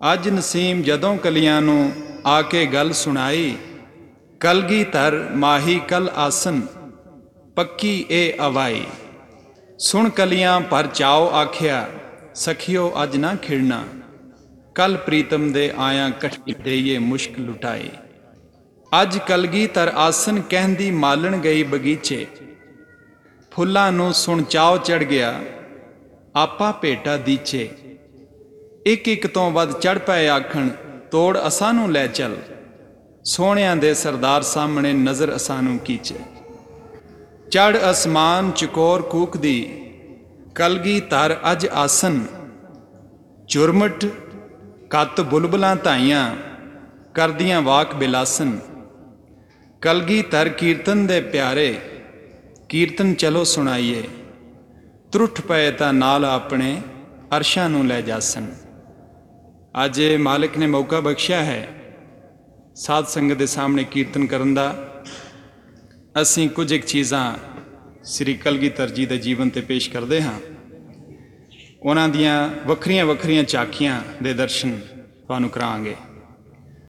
अज नसीम जदों कलियां नूं आके गल सुनाई, कलगीधर माही कल आसन पक्की ए अवाई। सुन कलियां पर चाओ आख्या, सखियो अज ना खिड़ना, कल प्रीतम दे आया कठी देइए मुश्क लुटाई। अज कलगीधर आसन कहंदी मालन गई बगीचे, फुल्लां नूं सुन चाओ चढ़ गया आपा भेटा दीचे। एक एक तो वध चढ़ पए आखण, तोड़ असां नूं लै चल, सोहणियां दे सरदार सामणे नज़र असां नूं कीचे। चढ़ असमान चकोर कूकदी, कलगीधर अज आसन, चुरमट कत बुलबुलां धाइयां करदियां वाक बिलासन। कलगीधर कीर्तन दे प्यारे, कीर्तन चलो सुनाइए, त्रुठ पए तां नाल अपने अरशां नूं लै जासन। अज मालिक ने मौका बख्शिया है साध संगत के सामने कीर्तन करन दा। असीं कुछ एक चीज़ां श्री कलगीधर जी के जीवन ते पेश करते हाँ। उन्हां दियां वखरियां वखरियां झाकियां दे दर्शन तुहानूं करांगे।